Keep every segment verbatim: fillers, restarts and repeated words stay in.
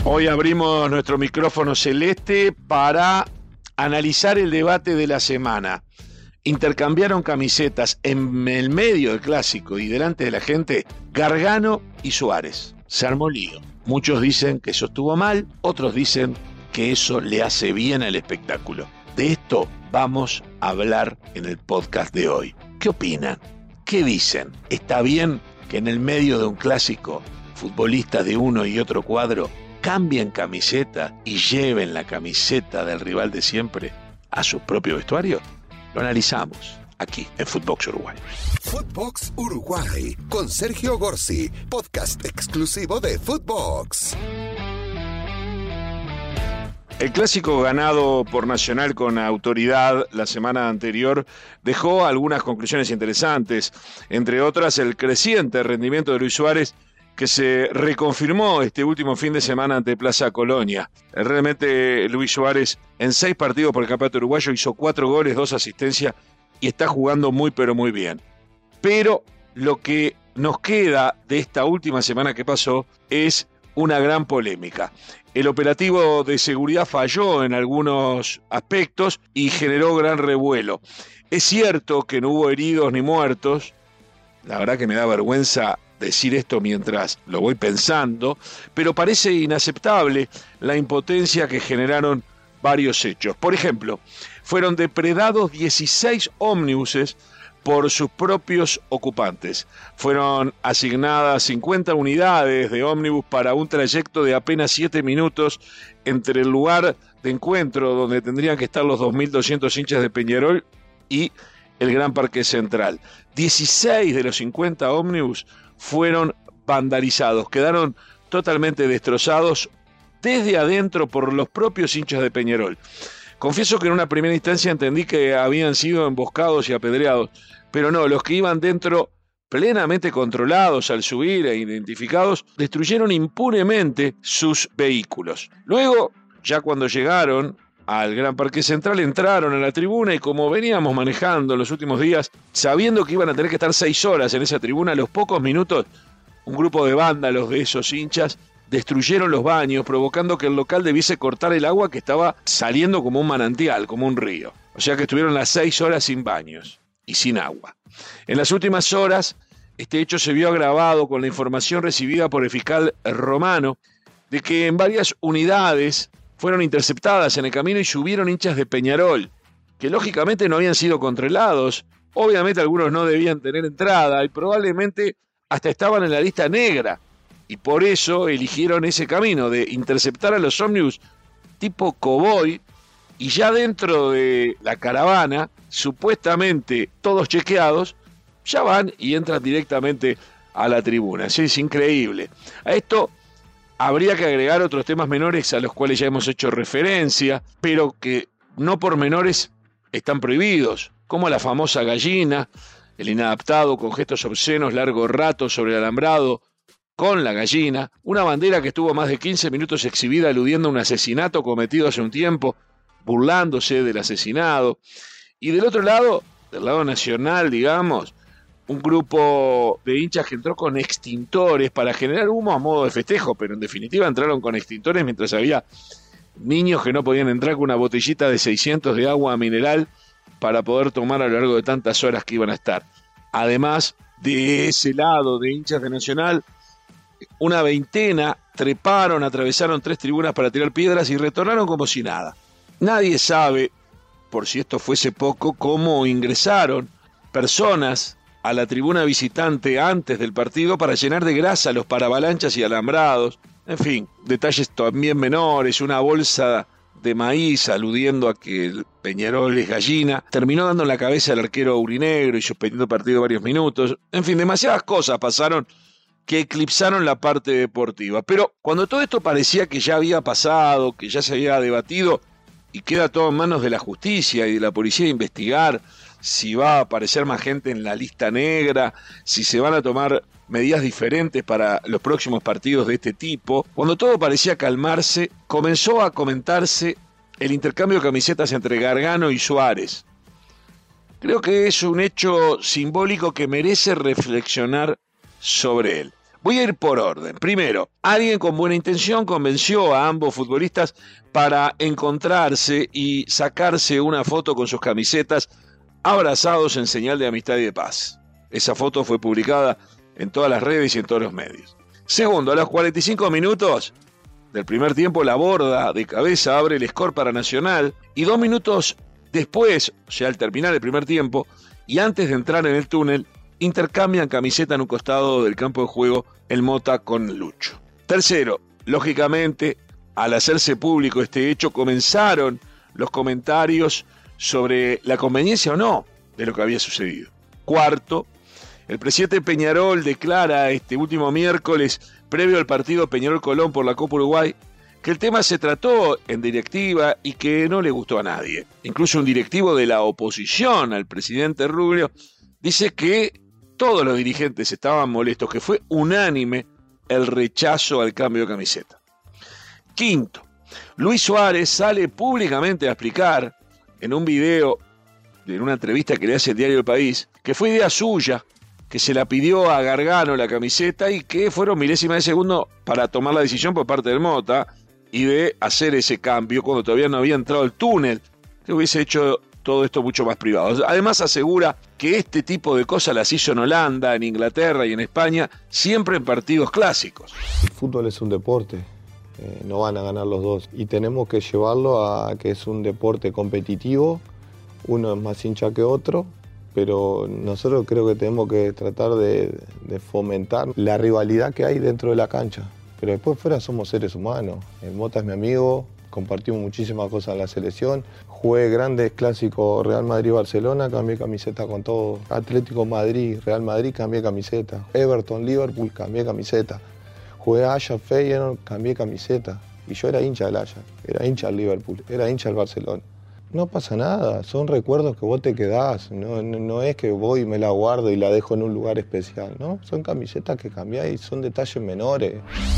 Hoy abrimos nuestro micrófono celeste para analizar el debate de la semana. Intercambiaron camisetas en el medio del clásico y delante de la gente Gargano y Suárez. Se armó lío. Muchos dicen que eso estuvo mal, otros dicen que eso le hace bien al espectáculo. De esto vamos a hablar en el podcast de hoy. ¿Qué opinan? ¿Qué dicen? ¿Está bien que en el medio de un clásico futbolistas de uno y otro cuadro cambien camiseta y lleven la camiseta del rival de siempre a su propio vestuario? Lo analizamos aquí en Footbox Uruguay. Footbox Uruguay con Sergio Gorsi, podcast exclusivo de Footbox. El clásico ganado por Nacional con autoridad la semana anterior dejó algunas conclusiones interesantes, entre otras el creciente rendimiento de Luis Suárez, que se reconfirmó este último fin de semana ante Plaza Colonia. Realmente Luis Suárez en seis partidos por el campeonato uruguayo hizo cuatro goles, dos asistencias y está jugando muy pero muy bien. Pero lo que nos queda de esta última semana que pasó es una gran polémica. El operativo de seguridad falló en algunos aspectos y generó gran revuelo. Es cierto que no hubo heridos ni muertos, la verdad que me da vergüenza decir esto mientras lo voy pensando, pero parece inaceptable la impotencia que generaron varios hechos. Por ejemplo, fueron depredados dieciséis ómnibuses por sus propios ocupantes. Fueron asignadas cincuenta unidades de ómnibus para un trayecto de apenas siete minutos entre el lugar de encuentro donde tendrían que estar los dos mil doscientos hinchas de Peñarol y el Gran Parque Central. dieciséis de los cincuenta ómnibus fueron vandalizados, quedaron totalmente destrozados desde adentro por los propios hinchas de Peñarol. Confieso que en una primera instancia entendí que habían sido emboscados y apedreados, pero no, los que iban dentro, plenamente controlados al subir e identificados, destruyeron impunemente sus vehículos. Luego, ya cuando llegaron al Gran Parque Central, entraron a la tribuna y como veníamos manejando en los últimos días, sabiendo que iban a tener que estar seis horas en esa tribuna, a los pocos minutos, un grupo de vándalos de esos hinchas destruyeron los baños, provocando que el local debiese cortar el agua que estaba saliendo como un manantial, como un río. O sea que estuvieron las seis horas sin baños y sin agua. En las últimas horas, este hecho se vio agravado con la información recibida por el fiscal Romano de que en varias unidades fueron interceptadas en el camino y subieron hinchas de Peñarol, que lógicamente no habían sido controlados. Obviamente algunos no debían tener entrada y probablemente hasta estaban en la lista negra. Y por eso eligieron ese camino de interceptar a los ómnibus tipo cowboy y ya dentro de la caravana, supuestamente todos chequeados, ya van y entran directamente a la tribuna. Eso es increíble. A esto habría que agregar otros temas menores a los cuales ya hemos hecho referencia, pero que no por menores están prohibidos, como la famosa gallina, el inadaptado con gestos obscenos largo rato sobre el alambrado, con la gallina, una bandera que estuvo más de quince minutos exhibida aludiendo a un asesinato cometido hace un tiempo, burlándose del asesinado, y del otro lado, del lado nacional, digamos, un grupo de hinchas que entró con extintores para generar humo a modo de festejo, pero en definitiva entraron con extintores mientras había niños que no podían entrar con una botellita de seiscientos de agua mineral para poder tomar a lo largo de tantas horas que iban a estar. Además de ese lado de hinchas de Nacional, una veintena treparon, atravesaron tres tribunas para tirar piedras y retornaron como si nada. Nadie sabe, por si esto fuese poco, cómo ingresaron personas a la tribuna visitante antes del partido para llenar de grasa los paravalanchas y alambrados. En fin, detalles también menores, una bolsa de maíz aludiendo a que el Peñarol es gallina, terminó dando en la cabeza al arquero aurinegro y suspendiendo el partido varios minutos. En fin, demasiadas cosas pasaron que eclipsaron la parte deportiva. Pero cuando todo esto parecía que ya había pasado, que ya se había debatido y queda todo en manos de la justicia y de la policía investigar si va a aparecer más gente en la lista negra, si se van a tomar medidas diferentes para los próximos partidos de este tipo, cuando todo parecía calmarse, comenzó a comentarse el intercambio de camisetas entre Gargano y Suárez. Creo que es un hecho simbólico que merece reflexionar sobre él. Voy a ir por orden. Primero, alguien con buena intención convenció a ambos futbolistas para encontrarse y sacarse una foto con sus camisetas abrazados en señal de amistad y de paz. Esa foto fue publicada en todas las redes y en todos los medios. Segundo, a los cuarenta y cinco minutos del primer tiempo, la Borda de cabeza abre el score para Nacional y dos minutos después, o sea, al terminar el primer tiempo y antes de entrar en el túnel, intercambian camiseta en un costado del campo de juego el Mota con Lucho. Tercero, lógicamente, al hacerse público este hecho, comenzaron los comentarios sobre la conveniencia o no de lo que había sucedido. Cuarto, el presidente Peñarol declara este último miércoles, previo al partido Peñarol-Colón por la Copa Uruguay, que el tema se trató en directiva y que no le gustó a nadie. Incluso un directivo de la oposición al presidente Rubio dice que todos los dirigentes estaban molestos, que fue unánime el rechazo al cambio de camiseta. Quinto, Luis Suárez sale públicamente a explicar en un video, en una entrevista que le hace el diario El País, que fue idea suya, que se la pidió a Gargano la camiseta y que fueron milésimas de segundo para tomar la decisión por parte del Mota y de hacer ese cambio cuando todavía no había entrado el túnel, que hubiese hecho todo esto mucho más privado. Además asegura que este tipo de cosas las hizo en Holanda, en Inglaterra y en España, siempre en partidos clásicos. El fútbol es un deporte, eh, no van a ganar los dos y tenemos que llevarlo a que es un deporte competitivo, uno es más hincha que otro, pero nosotros creo que tenemos que tratar de, de fomentar la rivalidad que hay dentro de la cancha. Pero después fuera somos seres humanos. El Mota es mi amigo, compartimos muchísimas cosas en la selección. Jugué grandes clásicos Real Madrid-Barcelona, cambié camiseta con todo. Atlético Madrid, Real Madrid, cambié camiseta. Everton, Liverpool, cambié camiseta. Jugué a Ajax, Feyenoord, cambié camiseta. Y yo era hincha del Ajax, era hincha del Liverpool, era hincha del Barcelona. No pasa nada, son recuerdos que vos te quedás, no, no, no es que voy y me la guardo y la dejo en un lugar especial, ¿no? Son camisetas que cambiás y son detalles menores.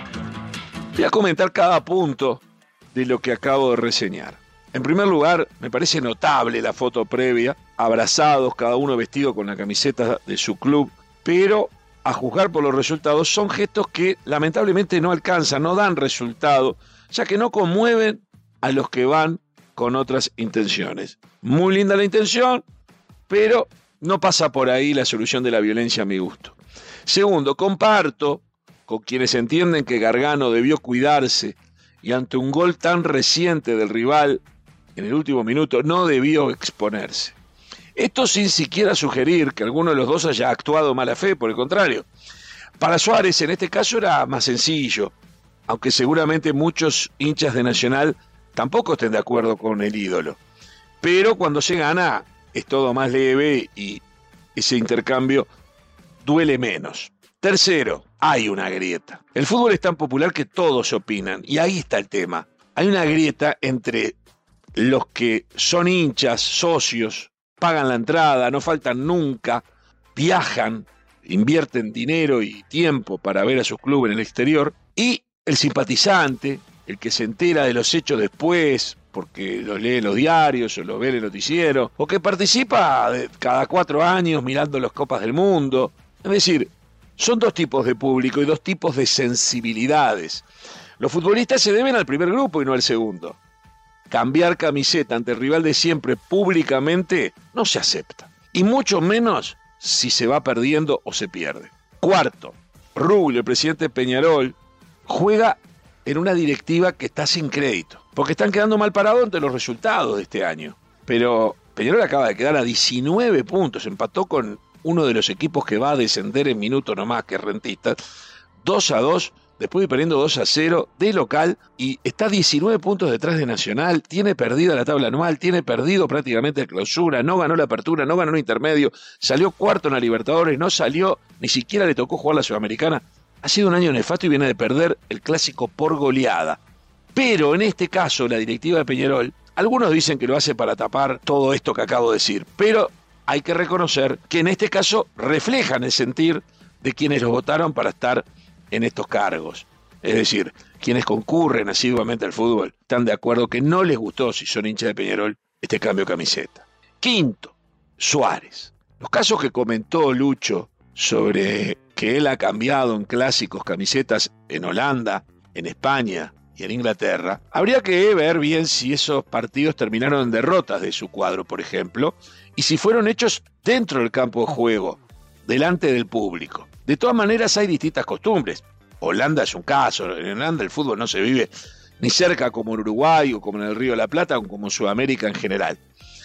Voy a comentar cada punto de lo que acabo de reseñar. En primer lugar, me parece notable la foto previa, abrazados, cada uno vestido con la camiseta de su club, pero a juzgar por los resultados son gestos que lamentablemente no alcanzan, no dan resultado, ya que no conmueven a los que van con otras intenciones. Muy linda la intención, pero no pasa por ahí la solución de la violencia a mi gusto. Segundo, comparto con quienes entienden que Gargano debió cuidarse y ante un gol tan reciente del rival en el último minuto no debió exponerse. Esto sin siquiera sugerir que alguno de los dos haya actuado mala fe, por el contrario. Para Suárez en este caso era más sencillo, aunque seguramente muchos hinchas de Nacional tampoco estén de acuerdo con el ídolo. Pero cuando se gana es todo más leve y ese intercambio duele menos. Tercero, hay una grieta. El fútbol es tan popular que todos opinan y ahí está el tema. Hay una grieta entre los que son hinchas, socios, pagan la entrada, no faltan nunca, viajan, invierten dinero y tiempo para ver a sus clubes en el exterior, y el simpatizante, el que se entera de los hechos después, porque los lee en los diarios o los ve en el noticiero, o que participa de cada cuatro años mirando las Copas del Mundo. Es decir, son dos tipos de público y dos tipos de sensibilidades. Los futbolistas se deben al primer grupo y no al segundo. Cambiar camiseta ante el rival de siempre públicamente no se acepta. Y mucho menos si se va perdiendo o se pierde. Cuarto, Rubio, el presidente Peñarol, juega en una directiva que está sin crédito, porque están quedando mal parados ante los resultados de este año. Pero Peñarol acaba de quedar a diecinueve puntos, empató con uno de los equipos que va a descender en minutos nomás, que es Rentistas, dos a dos, después de perdiendo dos a cero de local, y está diecinueve puntos detrás de Nacional, tiene perdida la tabla anual, tiene perdido prácticamente la clausura, no ganó la apertura, no ganó el intermedio, salió cuarto en la Libertadores, no salió, ni siquiera le tocó jugar la Sudamericana. Ha sido un año nefasto y viene de perder el clásico por goleada. Pero en este caso, la directiva de Peñarol, algunos dicen que lo hace para tapar todo esto que acabo de decir, pero hay que reconocer que en este caso reflejan el sentir de quienes los votaron para estar en estos cargos. Es decir, quienes concurren asiduamente al fútbol están de acuerdo que no les gustó, si son hinchas de Peñarol, este cambio de camiseta. Quinto, Suárez. Los casos que comentó Lucho sobre que él ha cambiado en clásicos camisetas en Holanda, en España y en Inglaterra, habría que ver bien si esos partidos terminaron en derrotas de su cuadro, por ejemplo, y si fueron hechos dentro del campo de juego, delante del público. De todas maneras hay distintas costumbres. Holanda es un caso, en Holanda el fútbol no se vive ni cerca como en Uruguay o como en el Río de la Plata o como en Sudamérica en general.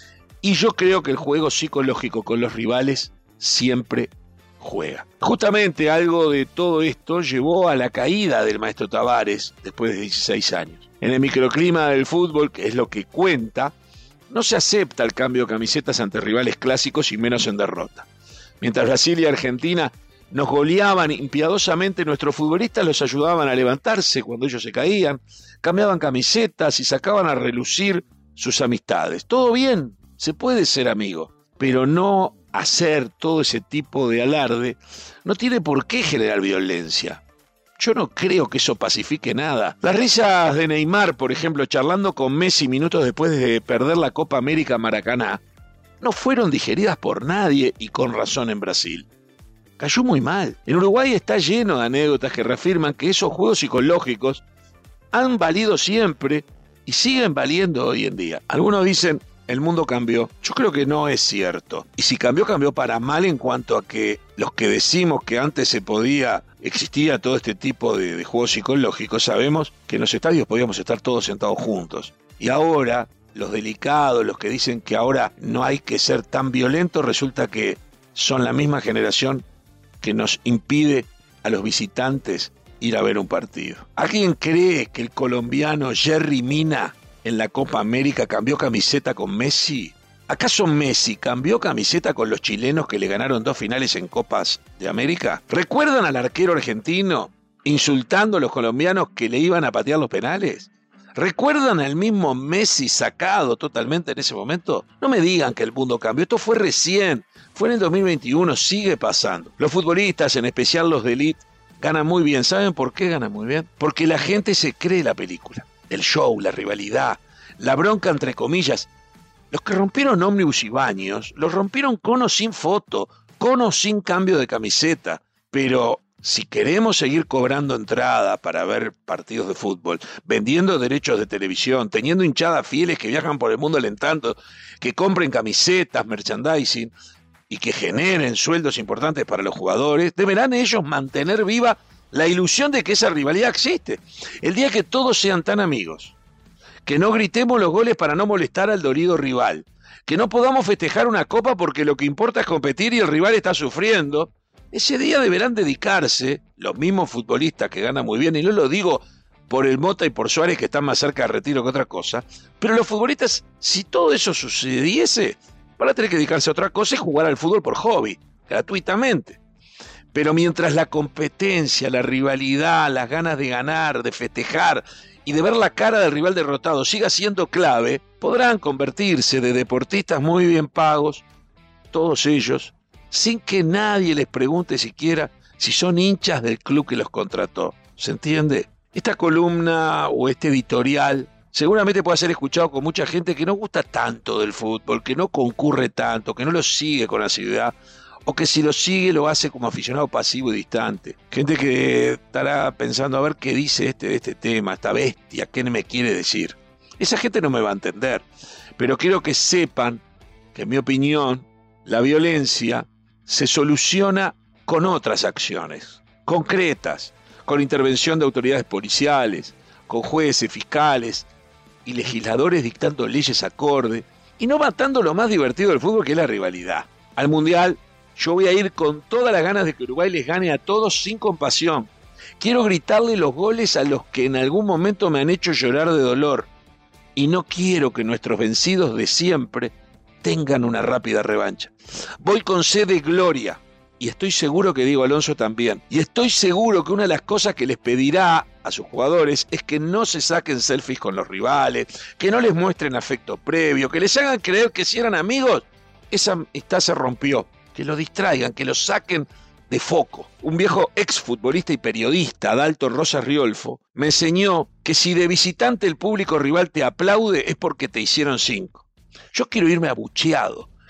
Y yo creo que el juego psicológico con los rivales siempre juega. Justamente algo de todo esto llevó a la caída del maestro Tavares después de dieciséis años. En el microclima del fútbol, que es lo que cuenta, no se acepta el cambio de camisetas ante rivales clásicos y menos en derrota. Mientras Brasil y Argentina nos goleaban impiadosamente, nuestros futbolistas los ayudaban a levantarse cuando ellos se caían, cambiaban camisetas y sacaban a relucir sus amistades. Todo bien, se puede ser amigo, pero no hacer todo ese tipo de alarde no tiene por qué generar violencia. Yo no creo que eso pacifique nada. Las risas de Neymar, por ejemplo, charlando con Messi minutos después de perder la Copa América Maracaná, no fueron digeridas por nadie y con razón en Brasil. Cayó muy mal. En Uruguay está lleno de anécdotas que reafirman que esos juegos psicológicos han valido siempre y siguen valiendo hoy en día. Algunos dicen, el mundo cambió. Yo creo que no es cierto. Y si cambió, cambió para mal en cuanto a que los que decimos que antes se podía, existía todo este tipo de, de juegos psicológicos, sabemos que en los estadios podíamos estar todos sentados juntos. Y ahora, los delicados, los que dicen que ahora no hay que ser tan violentos, resulta que son la misma generación que nos impide a los visitantes ir a ver un partido. ¿Alguien cree que el colombiano Jerry Mina en la Copa América cambió camiseta con Messi? ¿Acaso Messi cambió camiseta con los chilenos que le ganaron dos finales en Copas de América? ¿Recuerdan al arquero argentino insultando a los colombianos que le iban a patear los penales? ¿Recuerdan al mismo Messi sacado totalmente en ese momento? No me digan que el mundo cambió, esto fue recién, fue en el dos mil veintiuno, sigue pasando. Los futbolistas, en especial los de élite, ganan muy bien. ¿Saben por qué ganan muy bien? Porque la gente se cree la película, el show, la rivalidad, la bronca entre comillas. Los que rompieron ómnibus y baños, los rompieron con o sin foto, con o sin cambio de camiseta, pero si queremos seguir cobrando entrada para ver partidos de fútbol, vendiendo derechos de televisión, teniendo hinchadas fieles que viajan por el mundo alentando, que compren camisetas, merchandising y que generen sueldos importantes para los jugadores, deberán ellos mantener viva la ilusión de que esa rivalidad existe. El día que todos sean tan amigos, que no gritemos los goles para no molestar al dolido rival, que no podamos festejar una copa porque lo que importa es competir y el rival está sufriendo, ese día deberán dedicarse, los mismos futbolistas que ganan muy bien, y no lo digo por el Mota y por Suárez que están más cerca de retiro que otra cosa, pero los futbolistas, si todo eso sucediese, van a tener que dedicarse a otra cosa y jugar al fútbol por hobby, gratuitamente. Pero mientras la competencia, la rivalidad, las ganas de ganar, de festejar y de ver la cara del rival derrotado siga siendo clave, podrán convertirse de deportistas muy bien pagos, todos ellos, sin que nadie les pregunte siquiera si son hinchas del club que los contrató. ¿Se entiende? Esta columna o este editorial seguramente puede ser escuchado con mucha gente que no gusta tanto del fútbol, que no concurre tanto, que no lo sigue con asiduidad, o que si lo sigue lo hace como aficionado pasivo y distante. Gente que estará pensando a ver qué dice este de este tema, esta bestia, qué me quiere decir. Esa gente no me va a entender, pero quiero que sepan que en mi opinión la violencia se soluciona con otras acciones concretas, con intervención de autoridades policiales, con jueces, fiscales y legisladores dictando leyes acorde y no matando lo más divertido del fútbol, que es la rivalidad. Al Mundial yo voy a ir con todas las ganas de que Uruguay les gane a todos sin compasión. Quiero gritarle los goles a los que en algún momento me han hecho llorar de dolor y no quiero que nuestros vencidos de siempre tengan una rápida revancha. Voy con sed de gloria y estoy seguro que Diego Alonso también. Y estoy seguro que una de las cosas que les pedirá a sus jugadores es que no se saquen selfies con los rivales, que no les muestren afecto previo, que les hagan creer que si eran amigos, esa amistad se rompió, que lo distraigan, que lo saquen de foco. Un viejo exfutbolista y periodista, Adalto Rosas Riolfo, me enseñó que si de visitante el público rival te aplaude es porque te hicieron cinco. Yo quiero irme abucheado,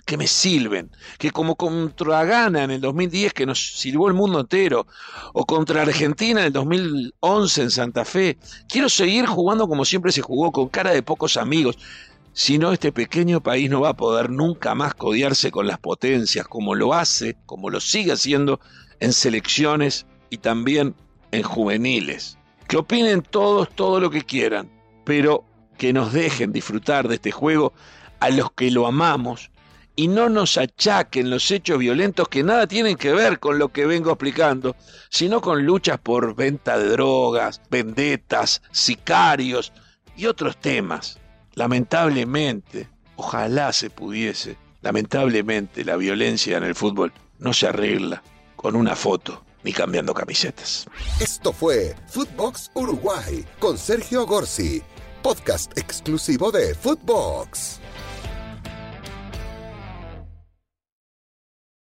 que me silben, que como contra Ghana en el dos mil diez, que nos silbó el mundo entero, o contra Argentina en el dos mil once en Santa Fe. Quiero seguir jugando como siempre se jugó, con cara de pocos amigos. Si no, este pequeño país no va a poder nunca más codearse con las potencias, como lo hace, como lo sigue haciendo en selecciones y también en juveniles. Que opinen todos todo lo que quieran, pero que nos dejen disfrutar de este juego a los que lo amamos y no nos achaquen los hechos violentos que nada tienen que ver con lo que vengo explicando, sino con luchas por venta de drogas, vendetas, sicarios y otros temas. Lamentablemente, ojalá se pudiese, lamentablemente la violencia en el fútbol no se arregla con una foto ni cambiando camisetas. Esto fue Footbox Uruguay con Sergio Gorsi, podcast exclusivo de Footbox.